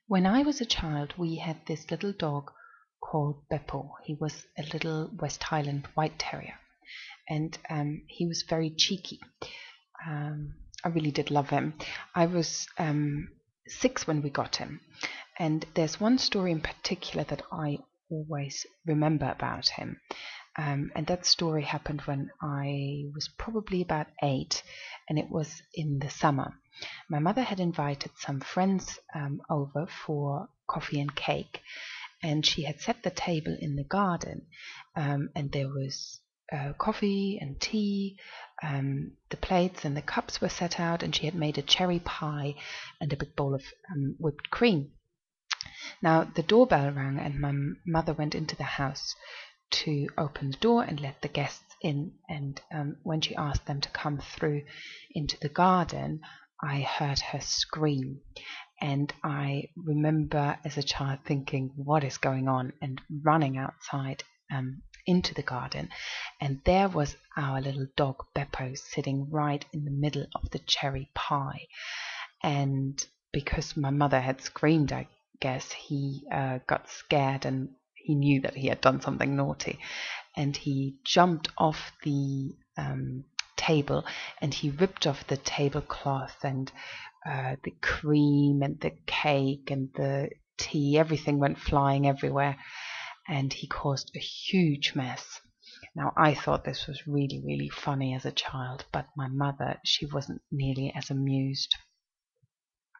When I was a child, we had this little dog called Beppo. He was a little West Highland White Terrier, and he was very cheeky. I really did love him. I was 6 when we got him, and there's one story in particular that I always remember about him. And that story happened when I was probably about 8, and it was in the summer. My mother had invited some friends over for coffee and cake, and she had set the table in the garden, and there was coffee and tea, the plates and the cups were set out, and she had made a cherry pie and a big bowl of whipped cream. Now the doorbell rang, and my mother went into the house to open the door and let the guests in, and when she asked them to come through into the garden, I heard her scream, and I remember as a child thinking, what is going on, and running outside into the garden, and there was our little dog Beppo sitting right in the middle of the cherry pie. And because my mother had screamed, I guess he got scared, and he knew that he had done something naughty, and he jumped off the table, and he ripped off the tablecloth, and the cream and the cake and the tea, everything went flying everywhere, and he caused a huge mess. Now I thought this was really, really funny as a child, but my mother, she wasn't nearly as amused.